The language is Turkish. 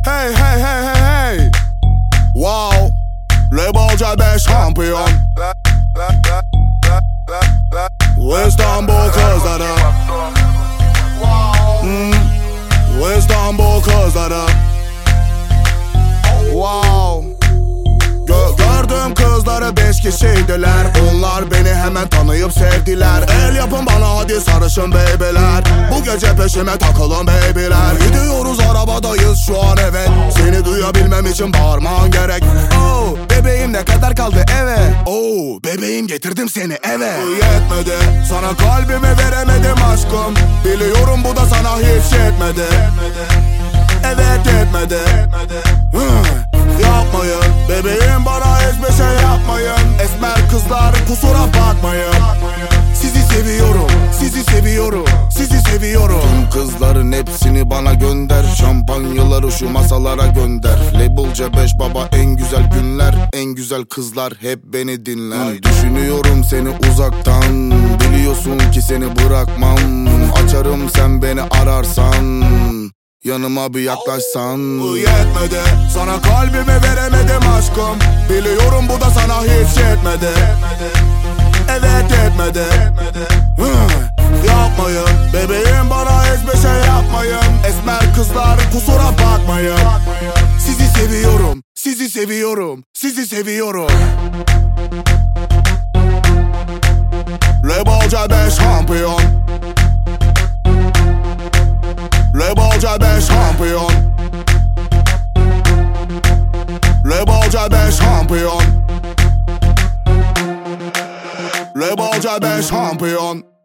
Hey hey hey hey hey. Wow. Lebalca 5 şampiyon. İstanbul kızları. İstanbul kızları. Wow. Gördüm kızları 5 kişiydiler. Onlar beni hemen tanıyıp sevdiler. El yapın bana hadi sarışın babyler. Bu gece peşime takılın babyler. Gidiyoruz arabadayız şu an evet. Seni duyabilmem için bağırman gerek. Oh bebeğim ne kadar kaldı eve. Oh bebeğim getirdim seni eve. Yetmedi sana kalbimi veremedim aşkım. Biliyorum bu da sana hiç yetmedi. Evet yetmedi. Yapmayın bebeğim bana hiçbir şey yapmayın. Esmer kızlar kusura bakmayın. Sizi seviyorum, sizi seviyorum, sizi seviyorum. Tüm kızların hepsini bana gönder. Şampanyaları şu masalara gönder. Labelca 5 baba en güzel günler. En güzel kızlar hep beni dinler. Düşünüyorum seni uzaktan. Biliyorsun ki seni bırakmam. Açarım sen beni ararsan. Yanıma bir yaklaşsan. Yetmedi sana kalbimi veremedim aşkım. Biliyorum bu da sana hiç yetmedi. Evet yetmedi. Yapmayın bebeğim bana hiçbir şey yapmayın. Esmer kızlar kusura bakmayın. Sizi seviyorum, sizi seviyorum, sizi seviyorum. Lebalca 5 şampiyon. Lebalca 5 şampiyon. Lebalca 5 şampiyon. Lebalca 5 şampiyon.